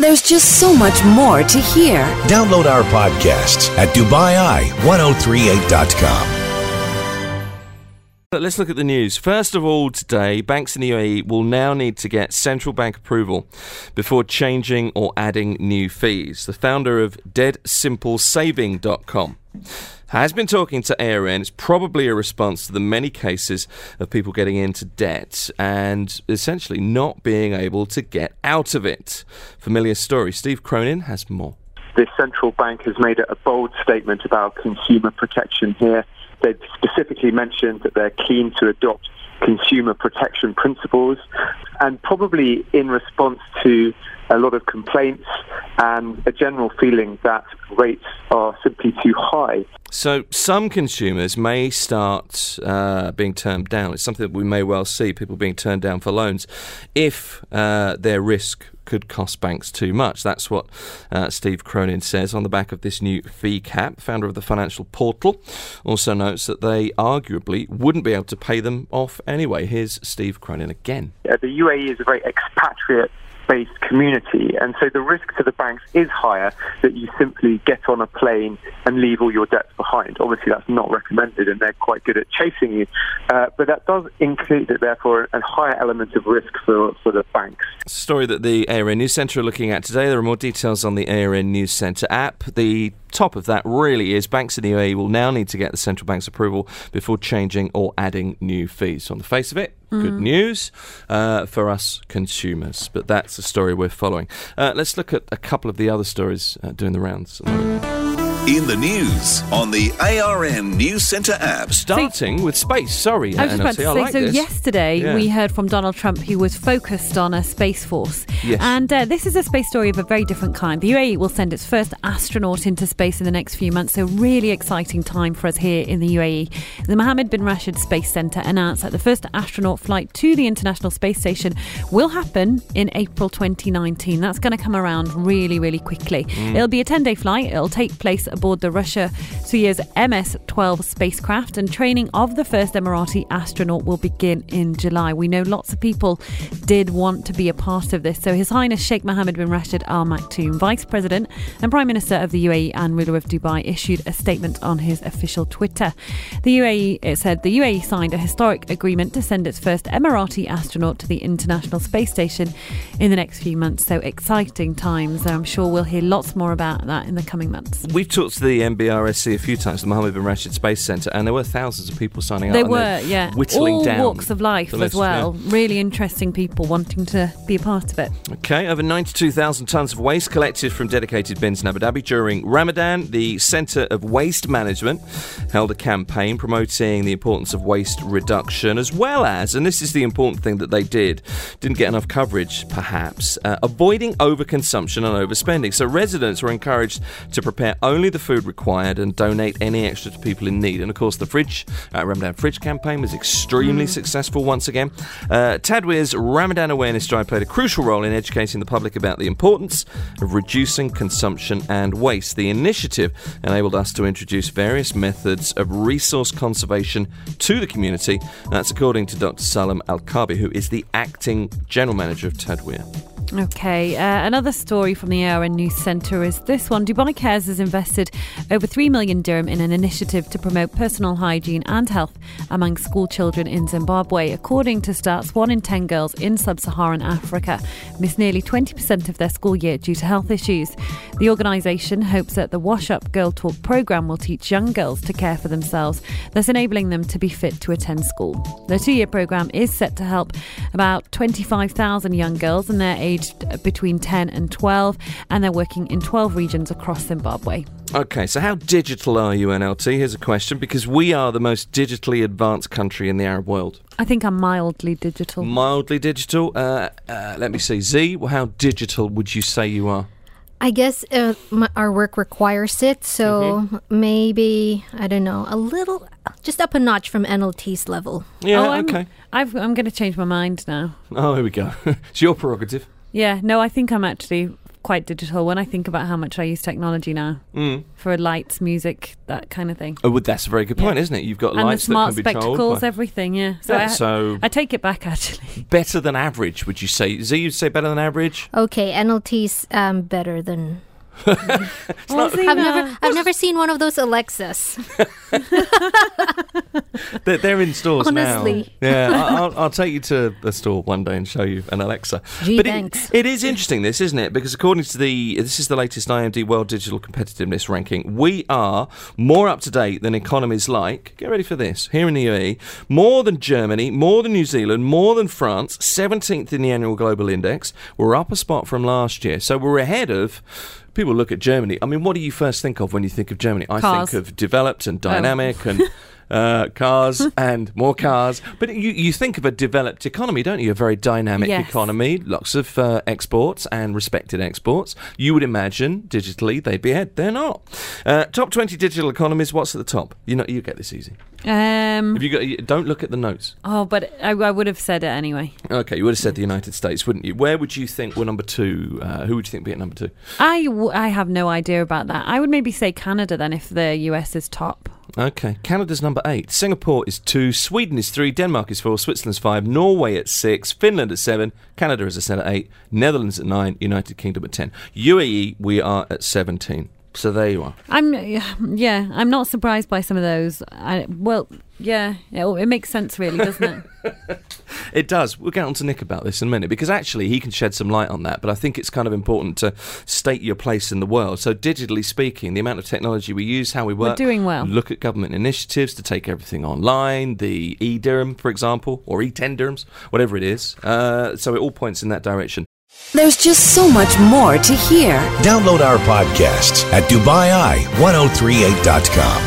There's just so much more to hear. Download our podcasts at DubaiI1038.com. Let's look at the news. First of all, today, banks in the UAE will now need to get central bank approval before changing or adding new fees. The founder of DeadSimpleSaving.com has been talking to ARN. It's probably a response to the many cases of people getting into debt and essentially not being able to get out of it. Familiar story. Steve Cronin has more. The central bank has made a bold statement about consumer protection here. They've specifically mentioned that they're keen to adopt consumer protection principles, and probably in response to a lot of complaints and a general feeling that rates are simply too high. So some consumers may start being turned down. It's something that we may well see, people being turned down for loans, if their risk could cost banks too much. That's what Steve Cronin says on the back of this new fee cap. Founder of the Financial Portal also notes that they arguably wouldn't be able to pay them off anyway. Here's Steve Cronin again. The UAE is a very expatriate-based community, and so the risk to the banks is higher that you simply get on a plane and leave all your debts behind. Obviously, that's not recommended, and they're quite good at chasing you. But that does include, therefore, a higher element of risk for the banks. Story that the ARN News Centre are looking at today. There are more details on the ARN News Centre app. The top of that really is banks in the UAE will now need to get the central bank's approval before changing or adding new fees. On the face of it, good news for us consumers, but that's the story we're following. Let's look at a couple of the other stories doing the rounds at the moment. In the news on the ARN News Centre app. Starting with space. Sorry, I was just about to say, this. Yesterday we heard from Donald Trump, who was focused on a Space Force. Yes. And this is a space story of a very different kind. The UAE will send its first astronaut into space in the next few months, so really exciting time for us here in the UAE. The Mohammed bin Rashid Space Centre announced that the first astronaut flight to the International Space Station will happen in April 2019. That's going to come around really, really quickly. It'll be a 10-day flight. It'll take place aboard the Russia-Soyuz MS-12 spacecraft, and training of the first Emirati astronaut will begin in July. We know lots of people did want to be a part of this. So His Highness Sheikh Mohammed bin Rashid Al Maktoum, Vice President and Prime Minister of the UAE and ruler of Dubai, issued a statement on his official Twitter. It said the UAE signed a historic agreement to send its first Emirati astronaut to the International Space Station in the next few months. So exciting times. I'm sure we'll hear lots more about that in the coming months. We've talked to the MBRSC a few times, the Mohammed bin Rashid Space Centre, and there were thousands of people signing up. There were, yeah. Whittling all down walks of life as well. Yeah. Really interesting people wanting to be a part of it. Okay, over 92,000 tonnes of waste collected from dedicated bins in Abu Dhabi during Ramadan. The Centre of Waste Management held a campaign promoting the importance of waste reduction, as well as, and this is the important thing that they didn't get enough coverage perhaps, avoiding overconsumption and overspending. So residents were encouraged to prepare only the food required and donate any extra to people in need. And of course the Ramadan Fridge campaign was extremely successful once again. Tadweer's Ramadan awareness drive played a crucial role in educating the public about the importance of reducing consumption and waste. The initiative enabled us to introduce various methods of resource conservation to the community. That's according to Dr. Salam Al-Kabi, who is the acting general manager of Tadweer. Okay, another story from the ARN News Centre is this one. Dubai Cares has invested over 3 million dirham in an initiative to promote personal hygiene and health among school children in Zimbabwe. According to stats, 1 in 10 girls in sub-Saharan Africa miss nearly 20% of their school year due to health issues. The organisation hopes that the Wash Up Girl Talk programme will teach young girls to care for themselves, thus enabling them to be fit to attend school. The 2-year programme is set to help about 25,000 young girls, and they're aged between 10 and 12, and they're working in 12 regions across Zimbabwe. Okay, so how digital are you, NLT? Here's a question, because we are the most digitally advanced country in the Arab world. I think I'm mildly digital. Mildly digital? Let me see. Z, how digital would you say you are? I guess our work requires it, so maybe, I don't know, a little, just up a notch from NLT's level. Yeah, okay. I'm going to change my mind now. Oh, here we go. It's your prerogative. Yeah, no, I think I'm actually quite digital when I think about how much I use technology now for lights, music, that kind of thing. Oh, well, that's a very good point, isn't it? You've got And lights the smart that can be spectacles, told by... everything, yeah. So I take it back, actually. better than average, would you say? Z, you'd say better than average? Okay, NLT's better than... I've I've never seen one of those Alexas. They're in stores Honestly. now. Yeah, I'll take you to a store one day and show you an Alexa. But thanks. it is interesting, this, isn't it? Because according to this is the latest IMD World Digital Competitiveness Ranking, we are more up to date than economies like, get ready for this, here in the UAE, more than Germany, more than New Zealand, more than France, 17th in the annual global index. We're up a spot from last year. So we're ahead of... People look at Germany. I mean, what do you first think of when you think of Germany? I Cars. think of developed and dynamic and cars and more cars. But you think of a developed economy, don't you? A very dynamic economy, lots of exports and respected exports. You would imagine digitally they'd be ahead. They're not. Top 20 digital economies. What's at the top? You get this easy. Have you got? Don't look at the notes. Oh, but I would have said it anyway. Okay, you would have said the United States, wouldn't you? Where would you think were number two? Who would you think would be at number two? I have no idea about that. I would maybe say Canada then if the US is top. Okay, Canada's number 8, Singapore is 2, Sweden is 3, Denmark is 4, Switzerland's 5, Norway at 6, Finland at 7, Canada, as I said, at 8, Netherlands at 9, United Kingdom at 10. UAE, we are at 17. So there you are. I'm not surprised by some of those. It makes sense, really, doesn't it? It does. We'll get on to Nick about this in a minute, because actually he can shed some light on that, but I think it's kind of important to state your place in the world. So digitally speaking, the amount of technology we use, how we work. We're doing well. Look at government initiatives to take everything online, the e-dirham, for example, or e-10 dirhams, whatever it is. So it all points in that direction. There's just so much more to hear. Download our podcasts at DubaiEye1038.com.